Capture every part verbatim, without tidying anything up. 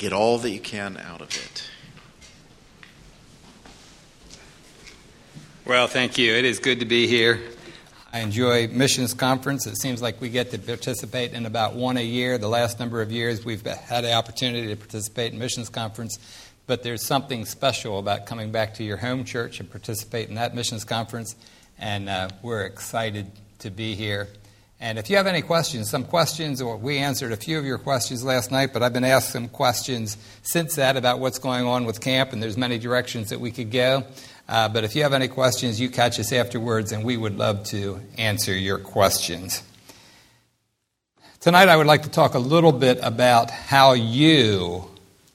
get all that you can out of it. Well, thank you. It is good to be here. I enjoy Missions Conference. It seems like we get to participate in about one a year. The last number of years we've had the opportunity to participate in Missions Conference, but there's something special about coming back to your home church and participate in that Missions Conference, and uh, we're excited to be here. And if you have any questions, some questions, or we answered a few of your questions last night, but I've been asked some questions since that about what's going on with camp, and there's many directions that we could go. Uh, but if you have any questions, you catch us afterwards, and we would love to answer your questions. Tonight I would like to talk a little bit about how you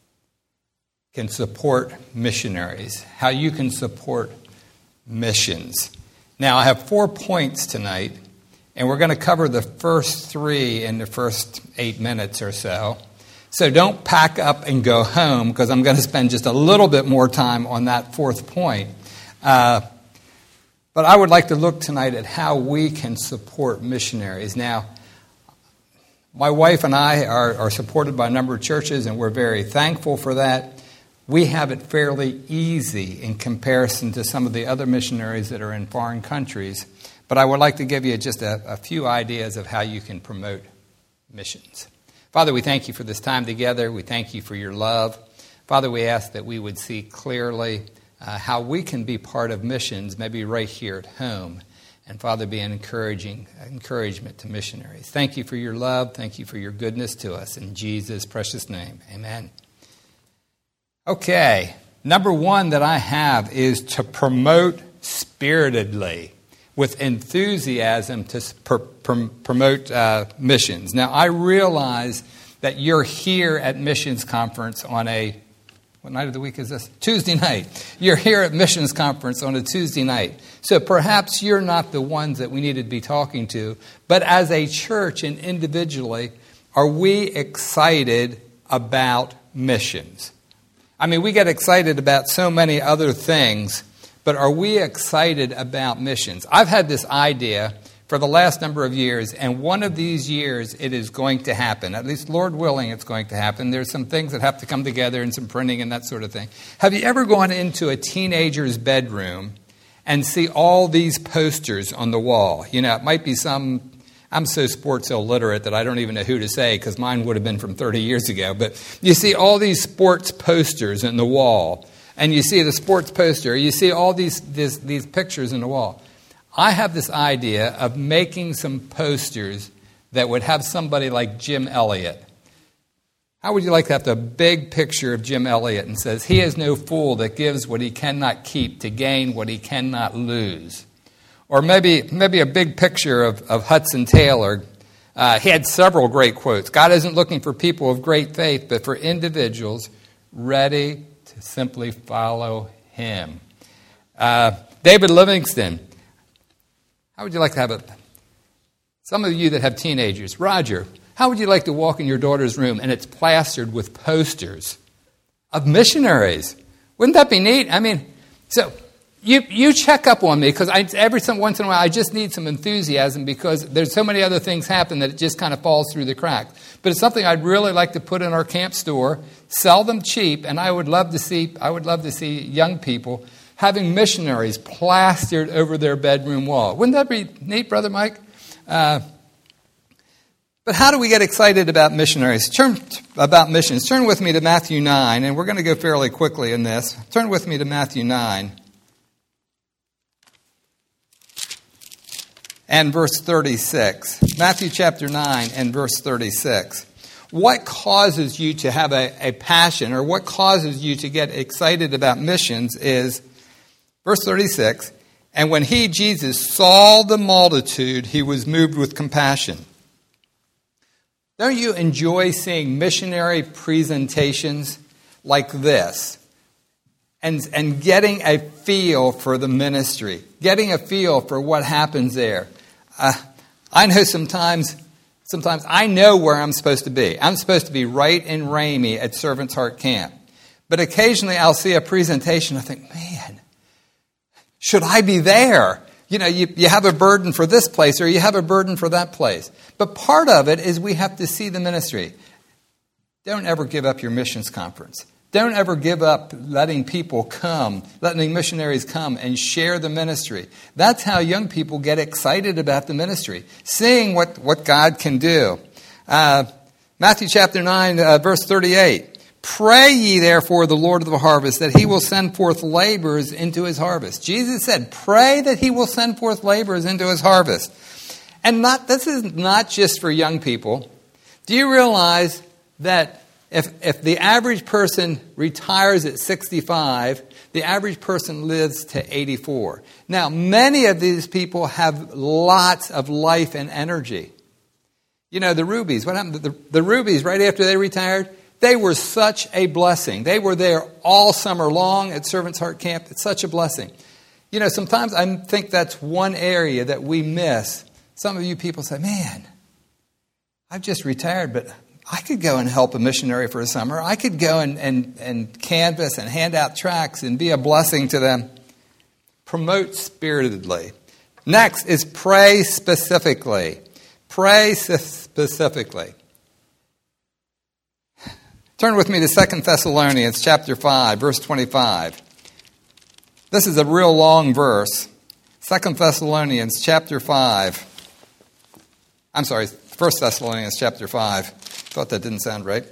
can support missionaries, how you can support missions. Now, I have four points tonight, and we're going to cover the first three in the first eight minutes or so. So don't pack up and go home, because I'm going to spend just a little bit more time on that fourth point. Uh, but I would like to look tonight at how we can support missionaries. Now, my wife and I are, are supported by a number of churches, and we're very thankful for that. We have it fairly easy in comparison to some of the other missionaries that are in foreign countries. But I would like to give you just a, a few ideas of how you can promote missions. Father, we thank you for this time together. We thank you for your love. Father, we ask that we would see clearly uh, how we can be part of missions, maybe right here at home. And Father, be an encouraging encouragement to missionaries. Thank you for your love. Thank you for your goodness to us. In Jesus' precious name, amen. Okay, number one that I have is to promote spiritedly, with enthusiasm to pr- pr- promote uh, missions. Now, I realize that you're here at Missions Conference on a, what night of the week is this? Tuesday night. You're here at Missions Conference on a Tuesday night. So perhaps you're not the ones that we need to be talking to, but as a church and individually, are we excited about missions? I mean, we get excited about so many other things, but are we excited about missions? I've had this idea for the last number of years, and one of these years it is going to happen. At least, Lord willing, it's going to happen. There's some things that have to come together and some printing and that sort of thing. Have you ever gone into a teenager's bedroom and see all these posters on the wall? You know, it might be some... I'm so sports illiterate that I don't even know who to say, because mine would have been from thirty years ago. But you see all these sports posters in the wall, and you see the sports poster, you see all these, these, these pictures in the wall. I have this idea of making some posters that would have somebody like Jim Elliot. How would you like to have a big picture of Jim Elliot and says, "He is no fool that gives what he cannot keep to gain what he cannot lose"? Or maybe maybe a big picture of, of Hudson Taylor. Uh, he had several great quotes. God isn't looking for people of great faith, but for individuals ready to simply follow him. Uh, David Livingston. How would you like to have a... Some of you that have teenagers. Roger, how would you like to walk in your daughter's room and it's plastered with posters of missionaries? Wouldn't that be neat? I mean, so... You you check up on me, because I, every some, once in a while I just need some enthusiasm, because there's so many other things happen that it just kind of falls through the cracks. But it's something I'd really like to put in our camp store, sell them cheap, and I would love to see I would love to see young people having missionaries plastered over their bedroom wall. Wouldn't that be neat, Brother Mike? Uh, but how do we get excited about missionaries? Turn about missions. Turn with me to Matthew nine, and we're going to go fairly quickly in this. Turn with me to Matthew nine. And verse thirty-six. Matthew chapter nine and verse thirty-six. What causes you to have a, a passion, or what causes you to get excited about missions is, verse thirty-six, "And when he, Jesus, saw the multitude, he was moved with compassion." Don't you enjoy seeing missionary presentations like this? And, and getting a feel for the ministry, getting a feel for what happens there. Uh, I know sometimes, sometimes I know where I'm supposed to be. I'm supposed to be right in Ramey at Servant's Heart Camp. But occasionally I'll see a presentation, I think, man, should I be there? You know, you, you have a burden for this place, or you have a burden for that place. But part of it is we have to see the ministry. don't ever give up your missions conference. Don't ever give up letting people come, letting missionaries come and share the ministry. That's how young people get excited about the ministry, seeing what, what God can do. Uh, Matthew chapter nine, uh, verse thirty-eight. Pray ye therefore the Lord of the harvest, that he will send forth laborers into his harvest. Jesus said, pray that he will send forth laborers into his harvest. And not this is not just for young people. Do you realize that if, if the average person retires at sixty-five, the average person lives to eighty-four? Now, many of these people have lots of life and energy. You know, the Rubies, what happened to the, the Rubies right after they retired? They were such a blessing. They were there all summer long at Servant's Heart Camp. It's such a blessing. You know, sometimes I think that's one area that we miss. Some of you people say, man, I've just retired, but I could go and help a missionary for a summer. I could go and, and, and canvass and hand out tracts and be a blessing to them. Promote spiritedly. Next is pray specifically. Pray specifically. Turn with me to Second Thessalonians chapter five, verse twenty-five. This is a real long verse. Second Thessalonians chapter five. I'm sorry, First Thessalonians chapter five. Thought that didn't sound right.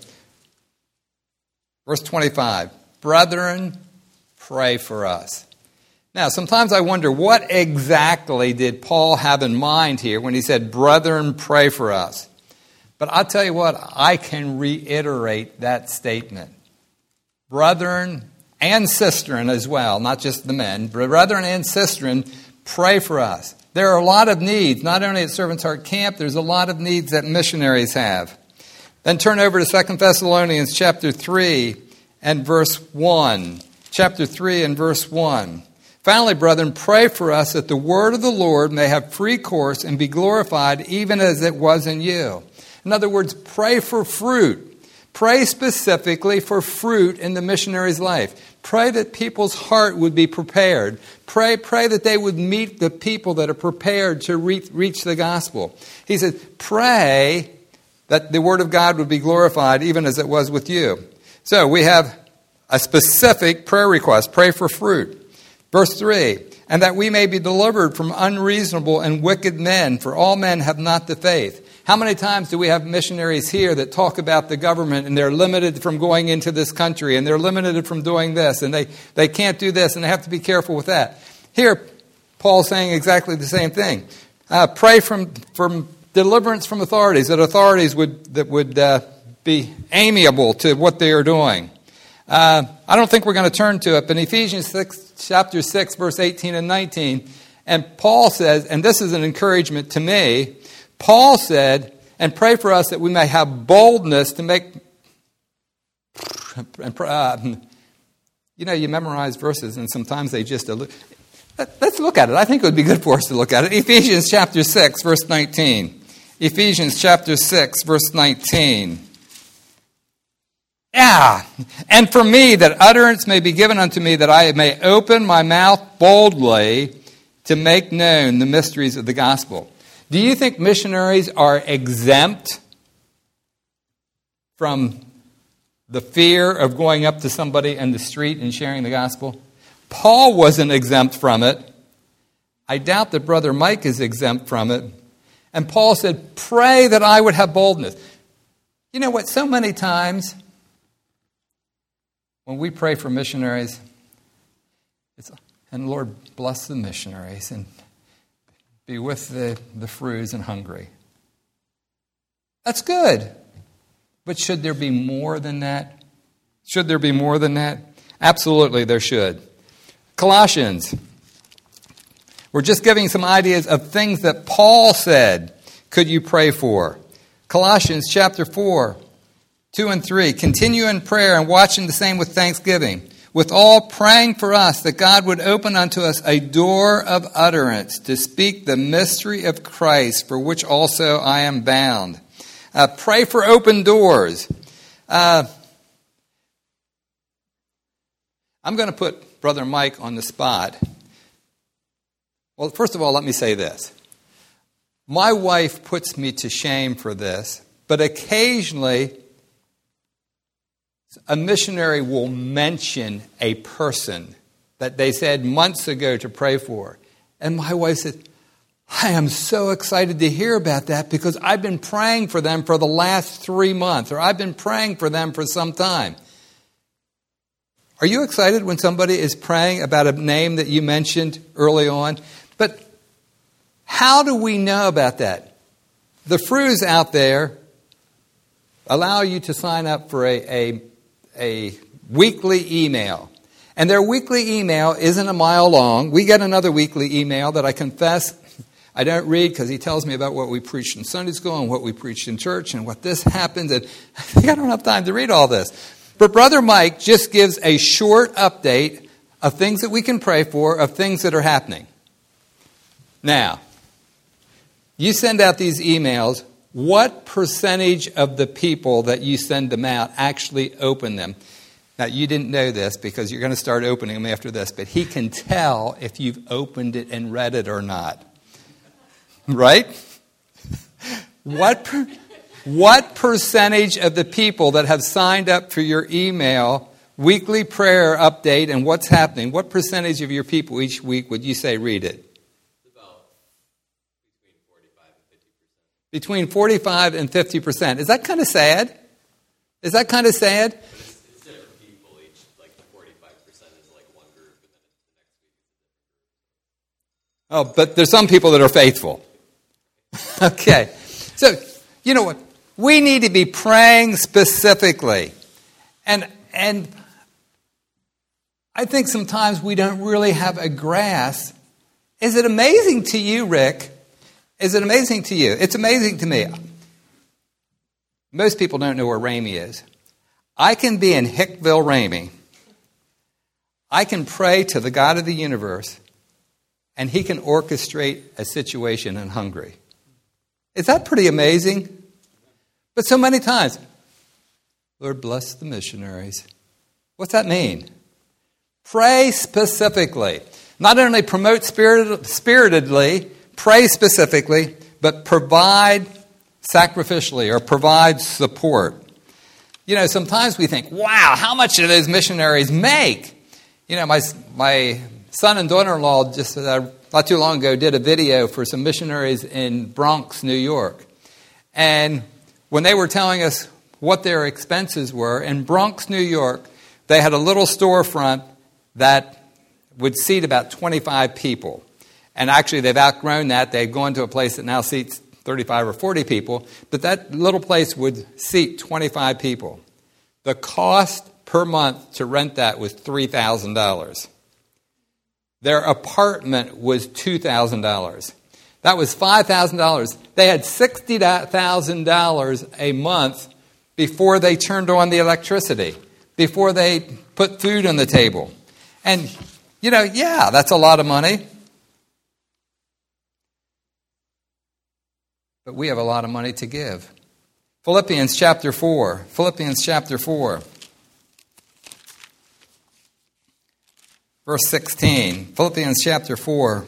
Verse twenty-five. Brethren, pray for us. Now, sometimes I wonder, what exactly did Paul have in mind here when he said, brethren, pray for us? But I'll tell you what, I can reiterate that statement. Brethren and sistren as well, not just the men. Brethren and sistren, pray for us. There are a lot of needs, not only at Servant's Heart Camp, there's a lot of needs that missionaries have. Then turn over to Second Thessalonians chapter three and verse one. Chapter three and verse one. Finally, brethren, pray for us that the word of the Lord may have free course and be glorified even as it was in you. In other words, pray for fruit. Pray specifically for fruit in the missionary's life. Pray that people's heart would be prepared. Pray, pray that they would meet the people that are prepared to reach, reach the gospel. He said, pray that the word of God would be glorified even as it was with you. So we have a specific prayer request. Pray for fruit. Verse three, and that we may be delivered from unreasonable and wicked men, for all men have not the faith. How many times do we have missionaries here that talk about the government and they're limited from going into this country and they're limited from doing this and they, they can't do this and they have to be careful with that? Here, Paul's saying exactly the same thing. Uh, pray from, from deliverance from authorities, that authorities would, that would uh, be amiable to what they are doing. Uh, I don't think we're going to turn to it, but in Ephesians six, chapter six, verse eighteen and nineteen, and Paul says, and this is an encouragement to me, Paul said, and pray for us that we may have boldness to make, uh, you know, you memorize verses and sometimes they just, let's look at it. I think it would be good for us to look at it. Ephesians chapter six, verse nineteen. Ephesians chapter six, verse nineteen. Yeah, and for me that utterance may be given unto me, that I may open my mouth boldly to make known the mysteries of the gospel. Do you think missionaries are exempt from the fear of going up to somebody in the street and sharing the gospel? Paul wasn't exempt from it. I doubt that Brother Mike is exempt from it. And Paul said, pray that I would have boldness. You know what? So many times when we pray for missionaries, it's, and Lord, bless the missionaries and be with the, the Frus in Hungary. That's good. But should there be more than that? Should there be more than that? Absolutely, there should. Colossians. We're just giving some ideas of things that Paul said could you pray for. Colossians chapter four, two and three. Continue in prayer and watching the same with thanksgiving. With all praying for us that God would open unto us a door of utterance to speak the mystery of Christ, for which also I am bound. Uh, pray for open doors. Uh, I'm going to put Brother Mike on the spot. Well, first of all, let me say this. My wife puts me to shame for this, but occasionally a missionary will mention a person that they said months ago to pray for. And my wife said, I am so excited to hear about that because I've been praying for them for the last three months, or I've been praying for them for some time. Are you excited when somebody is praying about a name that you mentioned early on? But how do we know about that? The F R Us out there allow you to sign up for a, a, a weekly email. And their weekly email isn't a mile long. We get another weekly email that I confess I don't read because he tells me about what we preached in Sunday school and what we preached in church and what this happens. And I think I don't have time to read all this. But Brother Mike just gives a short update of things that we can pray for, of things that are happening. Now, you send out these emails. What percentage of the people that you send them out actually open them? Now, you didn't know this because you're going to start opening them after this, but he can tell if you've opened it and read it or not. Right? What per, what percentage of the people that have signed up for your email weekly prayer update and what's happening, what percentage of your people each week would you say read it? About between forty-five and fifty percent. Between forty-five and fifty percent. Is that kind of sad? Is that kind of sad? But it's, it's different people. Each, like the forty-five percent is like one group, and then the next week is a different group. Oh, but there's some people that are faithful. Okay. So, you know what? We need to be praying specifically. And and I think sometimes we don't really have a grasp. Is it amazing to you, Rick? Is it amazing to you? It's amazing to me. Most people don't know where Ramey is. I can be in Hickville, Ramey. I can pray to the God of the universe, and he can orchestrate a situation in Hungary. Is that pretty amazing? But so many times, Lord, bless the missionaries. What's that mean? Pray specifically. Not only promote spirit, spiritedly, pray specifically, but provide sacrificially or provide support. You know, sometimes we think, wow, how much do those missionaries make? You know, my my son and daughter-in-law just uh, not too long ago did a video for some missionaries in Bronx, New York. And when they were telling us what their expenses were, in Bronx, New York, they had a little storefront that would seat about twenty-five people. And actually, they've outgrown that. They've gone to a place that now seats thirty-five or forty people. But that little place would seat twenty-five people. The cost per month to rent that was three thousand dollars. Their apartment was two thousand dollars. That was five thousand dollars. They had sixty thousand dollars a month before they turned on the electricity, before they put food on the table. And, you know, yeah, that's a lot of money. But we have a lot of money to give. Philippians chapter four. Philippians chapter four. Verse sixteen. Philippians chapter four.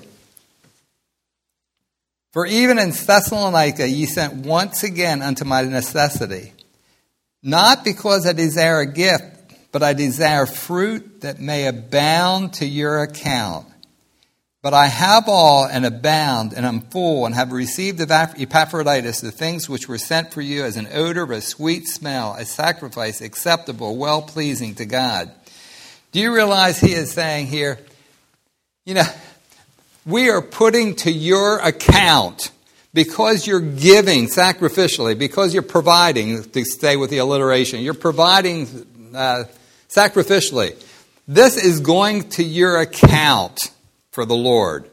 For even in Thessalonica ye sent once again unto my necessity, not because I desire a gift, but I desire fruit that may abound to your account. But I have all and abound, and am full, and have received of Epaphroditus the things which were sent for you as an odor of a sweet smell, a sacrifice acceptable, well-pleasing to God. Do you realize he is saying here, you know, we are putting to your account, because you're giving sacrificially, because you're providing, to stay with the alliteration, you're providing uh, sacrificially. This is going to your account for the Lord.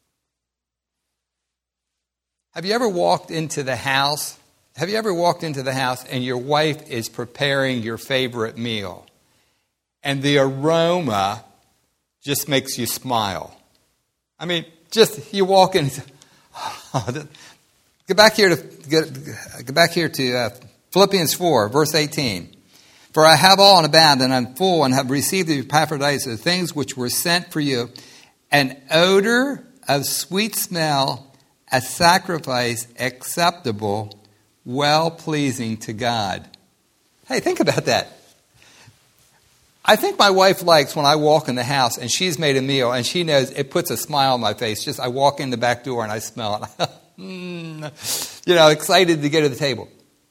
Have you ever walked into the house? Have you ever walked into the house and your wife is preparing your favorite meal? And the aroma just makes you smile. I mean, just you walk in. Oh, get back here to get, get back here to uh, Philippians four, verse eighteen. For I have all and abound, and I'm full, and have received the Epaphroditus, the things which were sent for you, an odor of sweet smell, a sacrifice acceptable, well pleasing to God. Hey, think about that. I think my wife likes when I walk in the house and she's made a meal and she knows it puts a smile on my face. Just I walk in the back door and I smell it. mm, you know, excited to get to the table.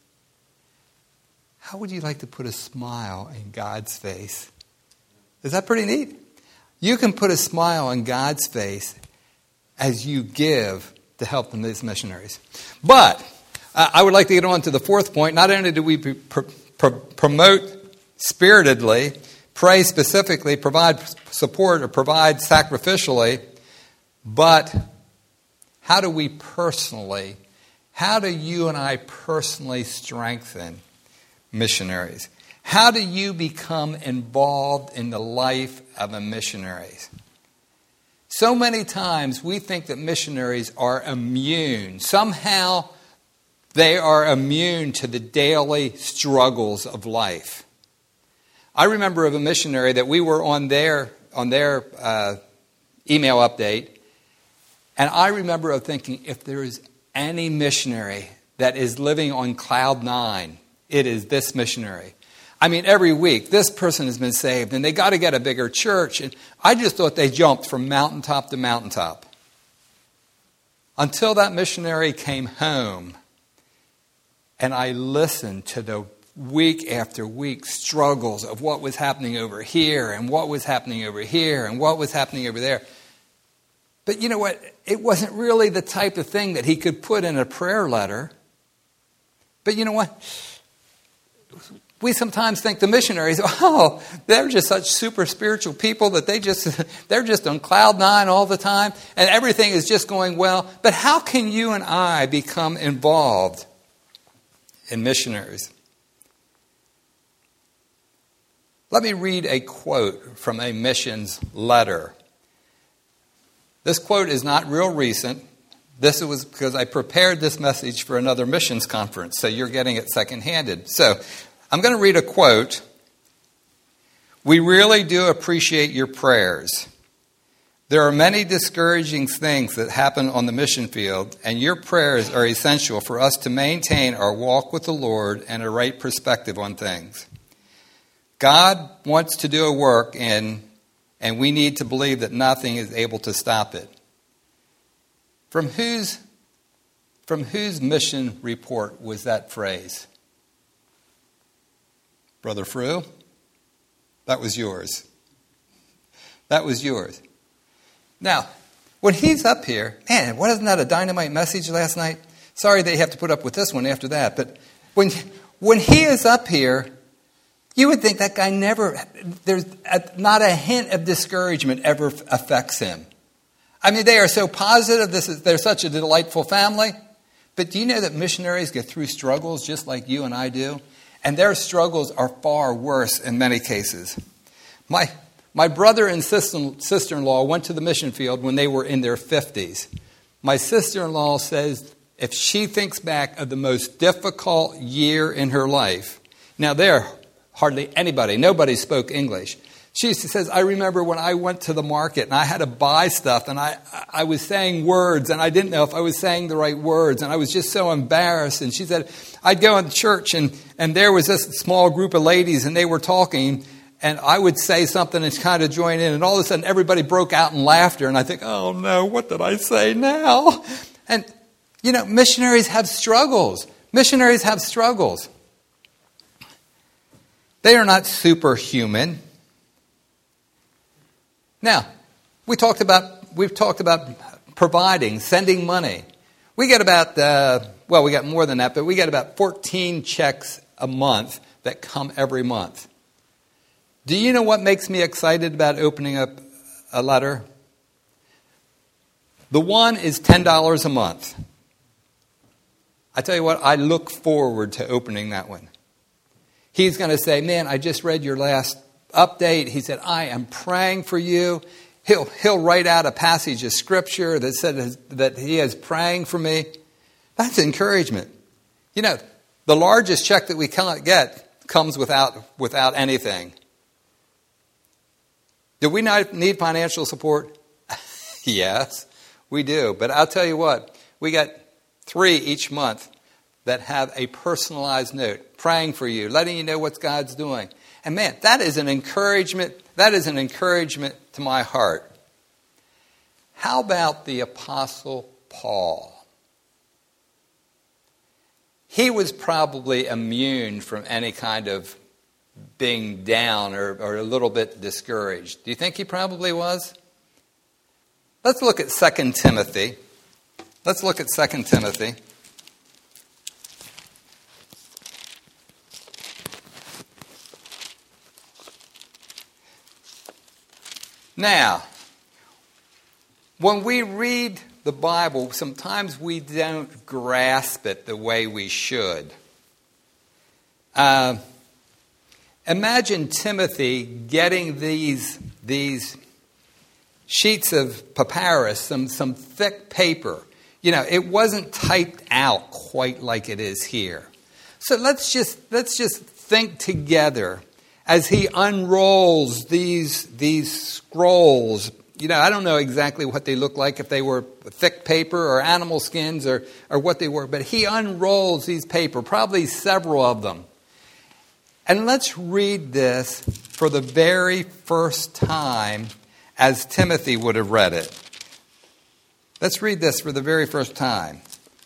How would you like to put a smile in God's face? Is that pretty neat? You can put a smile on God's face as you give to help these missionaries. But uh, I would like to get on to the fourth point. Not only do we pr- pr- promote spiritedly, pray specifically, provide support, or provide sacrificially, but how do we personally, how do you and I personally strengthen missionaries? How do you become involved in the life of a missionary? So many times we think that missionaries are immune. Somehow they are immune to the daily struggles of life. I remember of a missionary that we were on their, on their uh, email update, and I remember of thinking, if there is any missionary that is living on cloud nine, it is this missionary. I mean, every week, this person has been saved, and they got to get a bigger church. And I just thought they jumped from mountaintop to mountaintop. Until that missionary came home, and I listened to the week after week struggles of what was happening over here, and what was happening over here, and what was happening over there. But you know what? It wasn't really the type of thing that he could put in a prayer letter. But you know what? We sometimes think the missionaries, oh, they're just such super spiritual people that they just, they're just on cloud nine all the time and everything is just going well. But how can you and I become involved in missionaries? Let me read a quote from a missions letter. This quote is not real recent. This was because I prepared this message for another missions conference, so you're getting it second-handed. So I'm going to read a quote. We really do appreciate your prayers. There are many discouraging things that happen on the mission field, and your prayers are essential for us to maintain our walk with the Lord and a right perspective on things. God wants to do a work, and, and we need to believe that nothing is able to stop it. From whose, from whose mission report was that phrase? Brother Frew, that was yours. That was yours. Now, when he's up here, man, wasn't that a dynamite message last night? Sorry they have to put up with this one after that, but when when he is up here, you would think that guy never, there's a, not a hint of discouragement ever affects him. I mean, they are so positive. This is they're such a delightful family. But do you know that missionaries get through struggles just like you and I do? And their struggles are far worse in many cases. My my brother and sister, sister-in-law went to the mission field when they were in their fifties. My sister-in-law says if she thinks back of the most difficult year in her life, now there hardly anybody, nobody spoke English. She says, I remember when I went to the market and I had to buy stuff and I, I was saying words and I didn't know if I was saying the right words and I was just so embarrassed. And she said, I'd go in church and, and there was this small group of ladies and they were talking and I would say something and kind of join in and all of a sudden everybody broke out in laughter and I think, oh no, what did I say now? And, you know, missionaries have struggles. Missionaries have struggles. They are not superhuman. Now, we talked about we've talked about providing, sending money. We get about uh, well, we got more than that, but we get about fourteen checks a month that come every month. Do you know what makes me excited about opening up a letter? The one is ten dollars a month. I tell you what, I look forward to opening that one. He's going to say, "Man, I just read your last update." He said, I am praying for you. He'll he'll write out a passage of scripture that said that he is praying for me. That's encouragement. You know, the largest check that we cannot get comes without without anything. Do we not need financial support? Yes, we do. But I'll tell you what, we got three each month that have a personalized note, praying for you, letting you know what God's doing. And man, that is an encouragement. That is an encouragement to my heart. How about the Apostle Paul? He was probably immune from any kind of being down or, or a little bit discouraged. Do you think he probably was? Let's look at Second Timothy. Let's look at Second Timothy. Now, when we read the Bible, sometimes we don't grasp it the way we should. Uh, imagine Timothy getting these, these sheets of papyrus, some, some thick paper. You know, it wasn't typed out quite like it is here. So let's just let's just think together as he unrolls these these scrolls. You know, I don't know exactly what they look like, if they were thick paper or animal skins or, or what they were, but he unrolls these paper, probably several of them. And let's read this for the very first time as Timothy would have read it. Let's read this for the very first time.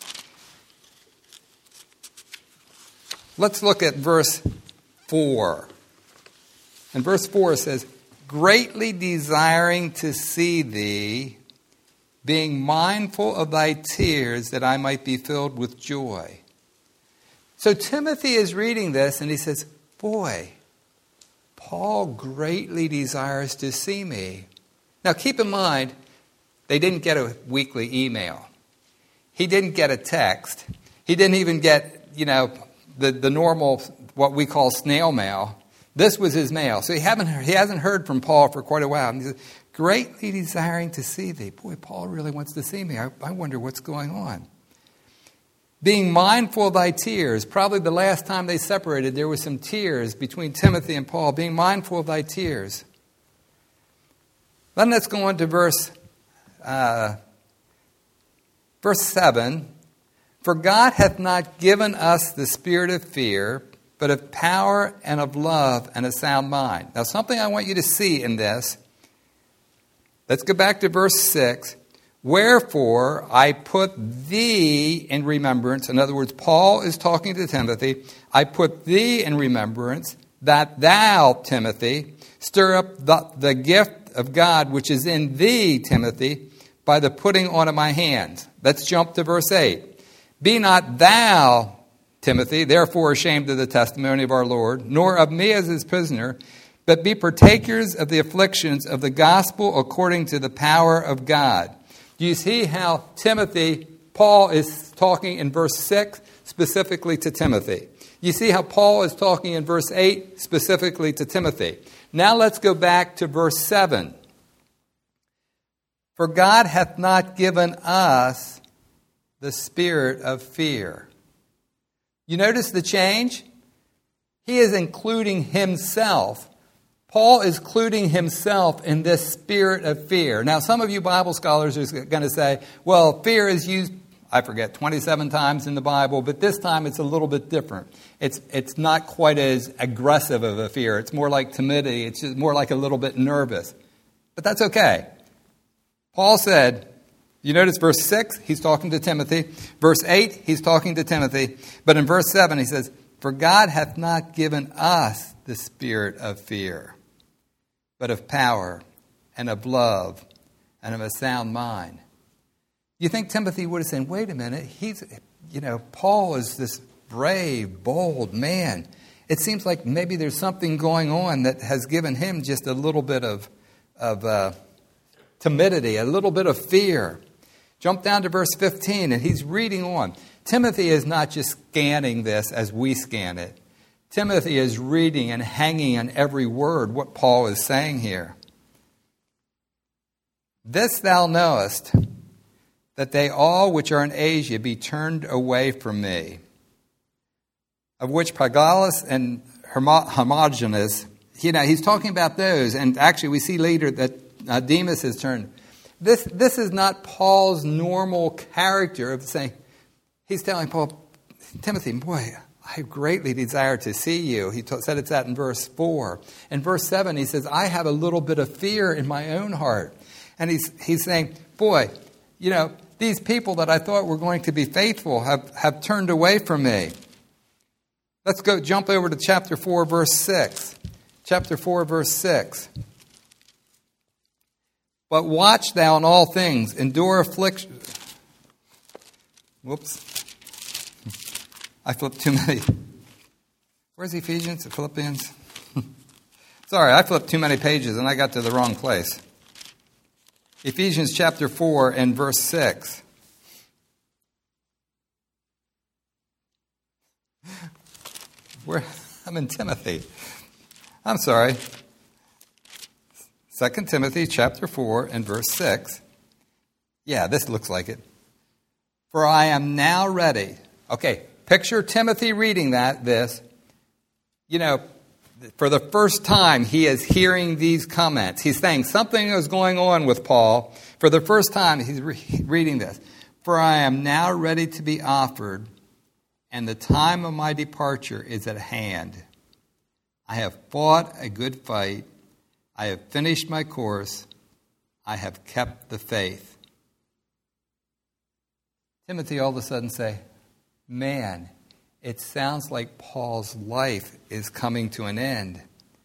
Let's look at verse four. And verse four says, greatly desiring to see thee, being mindful of thy tears, that I might be filled with joy. So Timothy is reading this and he says, boy, Paul greatly desires to see me. Now keep in mind, they didn't get a weekly email. He didn't get a text. He didn't even get, you know, the, the normal, what we call snail mail. This was his mail. So he haven't he hasn't heard from Paul for quite a while. And he says, greatly desiring to see thee. Boy, Paul really wants to see me. I, I wonder what's going on. Being mindful of thy tears. Probably the last time they separated, there was some tears between Timothy and Paul. Being mindful of thy tears. Then let's go on to verse, uh, verse seven. For God hath not given us the spirit of fear, but of power and of love and a sound mind. Now, something I want you to see in this. Let's go back to verse six. Wherefore I put thee in remembrance. In other words, Paul is talking to Timothy. I put thee in remembrance, that thou, Timothy, stir up the, the gift of God which is in thee, Timothy, by the putting on of my hands. Let's jump to verse eight. Be not thou, Timothy, therefore ashamed of the testimony of our Lord, nor of me as his prisoner, but be partakers of the afflictions of the gospel according to the power of God. Do you see how Timothy, Paul is talking in verse six specifically to Timothy? You see how Paul is talking in verse eight specifically to Timothy. Now let's go back to verse seven. For God hath not given us the spirit of fear. You notice the change? He is including himself. Paul is including himself in this spirit of fear. Now, some of you Bible scholars are going to say, well, fear is used, I forget, twenty-seven times in the Bible, but this time it's a little bit different. It's it's not quite as aggressive of a fear. It's more like timidity. It's just more like a little bit nervous. But that's okay. Paul said, you notice verse six, he's talking to Timothy. Verse eight, he's talking to Timothy. But in verse seven, he says, for God hath not given us the spirit of fear, but of power and of love and of a sound mind. You think Timothy would have said, wait a minute, he's, you know, Paul is this brave, bold man. It seems like maybe there's something going on that has given him just a little bit of, of uh, timidity, a little bit of fear. Jump down to verse fifteen, and he's reading on. Timothy is not just scanning this as we scan it. Timothy is reading and hanging on every word what Paul is saying here. This thou knowest, that they all which are in Asia be turned away from me, of which Phygelus and Hermogenes, you know, he's talking about those, and actually we see later that uh, Demas has turned. This, this is not Paul's normal character of saying, he's telling Paul, Timothy, boy, I greatly desire to see you. He t- said it's that in verse four. In verse seven, he says, I have a little bit of fear in my own heart. And he's he's saying, boy, you know, these people that I thought were going to be faithful have, have turned away from me. Let's go jump over to chapter four, verse six. Chapter four, verse six. But watch thou in all things, endure affliction. Whoops. I flipped too many. Where's Ephesians? Philippians? Sorry, I flipped too many pages and I got to the wrong place. Ephesians chapter four and verse six. Where I'm in Timothy. I'm sorry. Second Timothy chapter four and verse six. Yeah, this looks like it. For I am now ready. Okay, picture Timothy reading that, this. You know, for the first time he is hearing these comments. He's saying something is going on with Paul. For the first time he's re- reading this. For I am now ready to be offered, and the time of my departure is at hand. I have fought a good fight. I have finished my course. I have kept the faith. Timothy all of a sudden say, man, it sounds like Paul's life is coming to an end.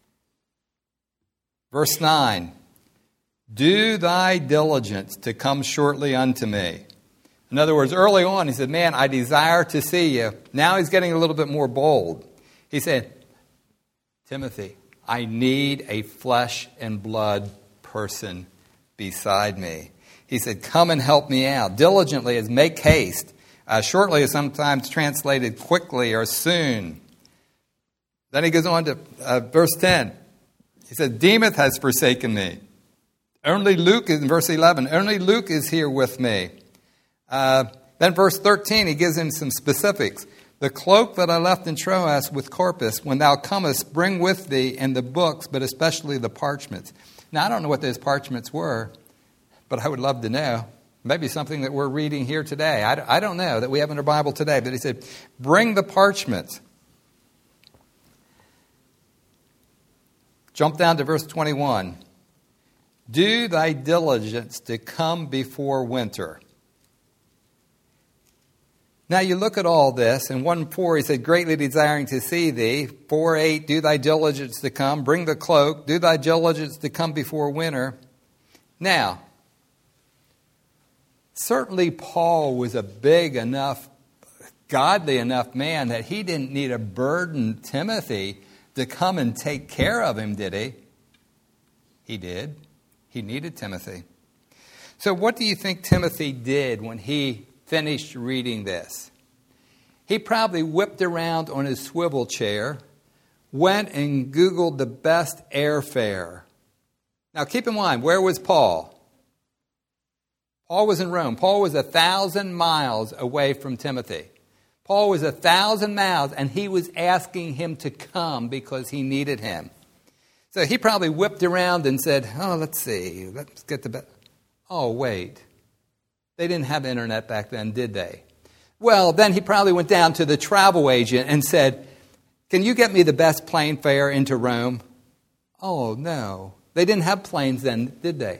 Verse nine, do thy diligence to come shortly unto me. In other words, early on he said, man, I desire to see you. Now he's getting a little bit more bold. He said, Timothy, I need a flesh and blood person beside me. He said, come and help me out. Diligently is make haste. Uh, shortly is sometimes translated quickly or soon. Then he goes on to uh, verse ten. He said, Demas has forsaken me. Only Luke, in verse eleven, only Luke is here with me. Uh, then verse thirteen, he gives him some specifics. The cloak that I left in Troas with Carpus, when thou comest, bring with thee and the books, but especially the parchments. Now, I don't know what those parchments were, but I would love to know. Maybe something that we're reading here today. I, I don't know, that we have in our Bible today. But he said, bring the parchments. Jump down to verse twenty-one. Do thy diligence to come before winter. Now you look at all this. In one four he said, greatly desiring to see thee. four eight, do thy diligence to come. Bring the cloak. Do thy diligence to come before winter. Now, certainly Paul was a big enough, godly enough man that he didn't need to burden Timothy to come and take care of him, did he? He did. He needed Timothy. So what do you think Timothy did when he finished reading this? He probably whipped around on his swivel chair, went and Googled the best airfare. Now keep in mind, where was Paul? Paul was in Rome. Paul was a thousand miles away from Timothy. Paul was a thousand miles, and he was asking him to come because he needed him. So he probably whipped around and said, oh, let's see, let's get the best. Oh, wait. They didn't have internet back then, did they? Well, then he probably went down to the travel agent and said, can you get me the best plane fare into Rome? Oh, no. They didn't have planes then, did they?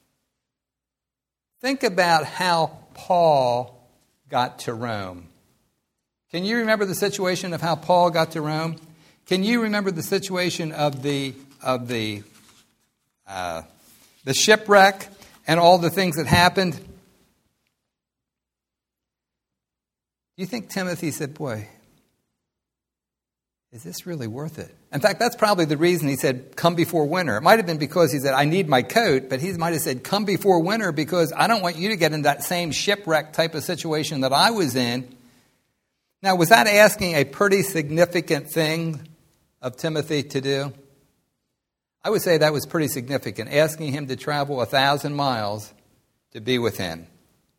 Think about how Paul got to Rome. Can you remember the situation of how Paul got to Rome? Can you remember the situation of the of the uh, the shipwreck and all the things that happened? Do you think Timothy said, boy, is this really worth it? In fact, that's probably the reason he said, come before winter. It might have been because he said, I need my coat, but he might have said, come before winter because I don't want you to get in that same shipwreck type of situation that I was in. Now, was that asking a pretty significant thing of Timothy to do? I would say that was pretty significant, asking him to travel a thousand miles to be with him.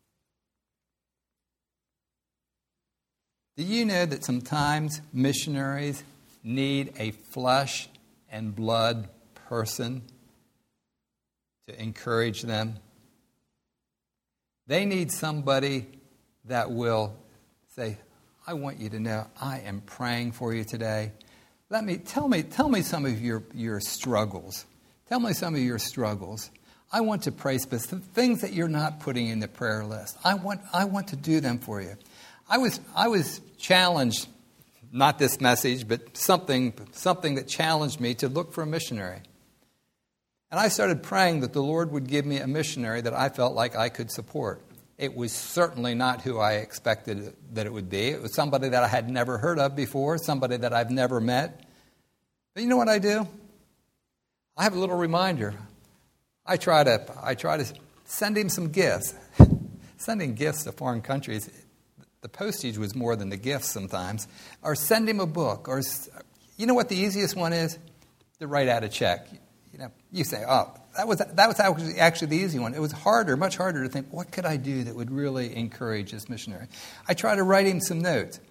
Do you know that sometimes missionaries need a flesh and blood person to encourage them? They need somebody that will say, I want you to know I am praying for you today. Let me tell me tell me some of your, your struggles. Tell me some of your struggles. I want to pray specific things that you're not putting in the prayer list. I want I want to do them for you. I was I was challenged, not this message, but something something that challenged me to look for a missionary. And I started praying that the Lord would give me a missionary that I felt like I could support. It was certainly not who I expected that it would be. It was somebody that I had never heard of before, somebody that I've never met. But you know what I do? I have a little reminder. I try to I try to send him some gifts. Sending gifts to foreign countries, the postage was more than the gifts sometimes. Or send him a book. Or you know what the easiest one is? To write out a check. You know, you say, oh, that was that was actually the easy one. It was harder, much harder to think, what could I do that would really encourage this missionary? I try to write him some notes.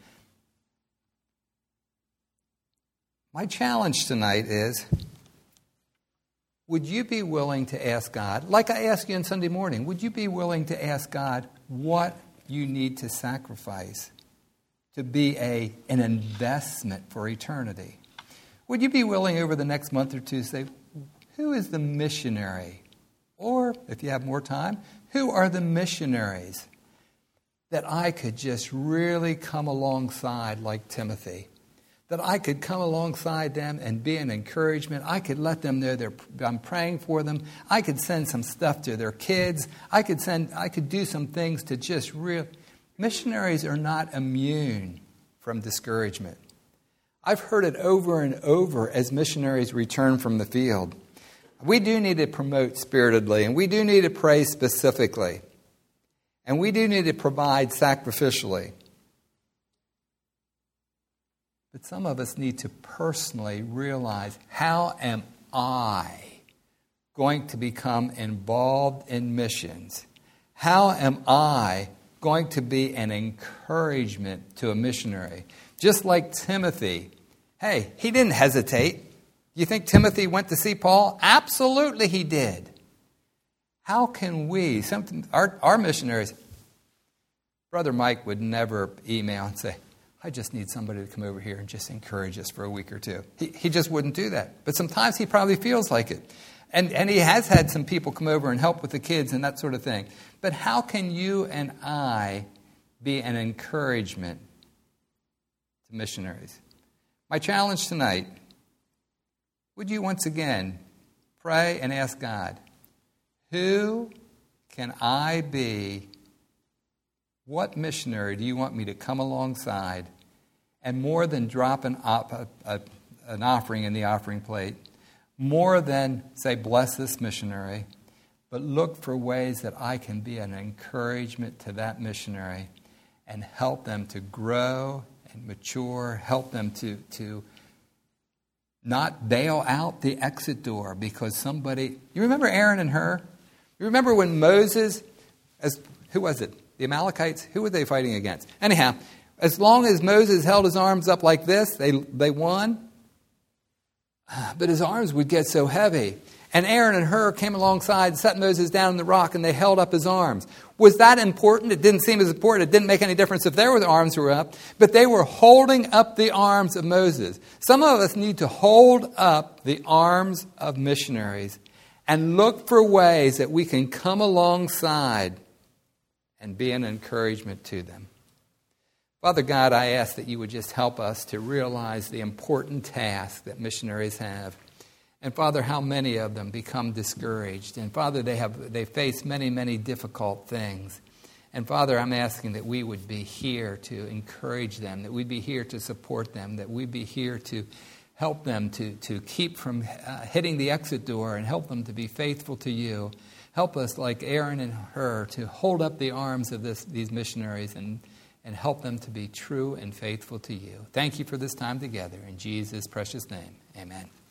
My challenge tonight is, would you be willing to ask God, like I asked you on Sunday morning, would you be willing to ask God what you need to sacrifice to be a an investment for eternity? Would you be willing over the next month or two to say, who is the missionary? Or, if you have more time, who are the missionaries that I could just really come alongside like Timothy? That I could come alongside them and be an encouragement. I could let them know they're, I'm praying for them. I could send some stuff to their kids. I could send. I could do some things to just real. Missionaries are not immune from discouragement. I've heard it over and over as missionaries return from the field. We do need to promote spiritedly, and we do need to pray specifically, and we do need to provide sacrificially. But some of us need to personally realize, how am I going to become involved in missions? How am I going to be an encouragement to a missionary? Just like Timothy. Hey, he didn't hesitate. You think Timothy went to see Paul? Absolutely he did. How can we, something, our, our missionaries, Brother Mike would never email and say, I just need somebody to come over here and just encourage us for a week or two. He, he just wouldn't do that. But sometimes he probably feels like it. And, and he has had some people come over and help with the kids and that sort of thing. But how can you and I be an encouragement to missionaries? My challenge tonight, would you once again pray and ask God, who can I be? What missionary do you want me to come alongside? And more than drop an, op- a, a, an offering in the offering plate, more than say, bless this missionary, but look for ways that I can be an encouragement to that missionary and help them to grow and mature, help them to, to not bail out the exit door because somebody... You remember Aaron and Hur? You remember when Moses, as who was it? The Amalekites? Who were they fighting against? Anyhow, as long as Moses held his arms up like this, they they won. But his arms would get so heavy. And Aaron and Hur came alongside, set Moses down on the rock, and they held up his arms. Was that important? It didn't seem as important. It didn't make any difference if their arms were up. But they were holding up the arms of Moses. Some of us need to hold up the arms of missionaries and look for ways that we can come alongside and be an encouragement to them. Father God, I ask that you would just help us to realize the important task that missionaries have. And Father, how many of them become discouraged. And Father, they have they face many, many difficult things. And Father, I'm asking that we would be here to encourage them, that we'd be here to support them, that we'd be here to help them to, to keep from uh, hitting the exit door and help them to be faithful to you. Help us, like Aaron and Hur, to hold up the arms of this, these missionaries and, and help them to be true and faithful to you. Thank you for this time together. In Jesus' precious name, amen.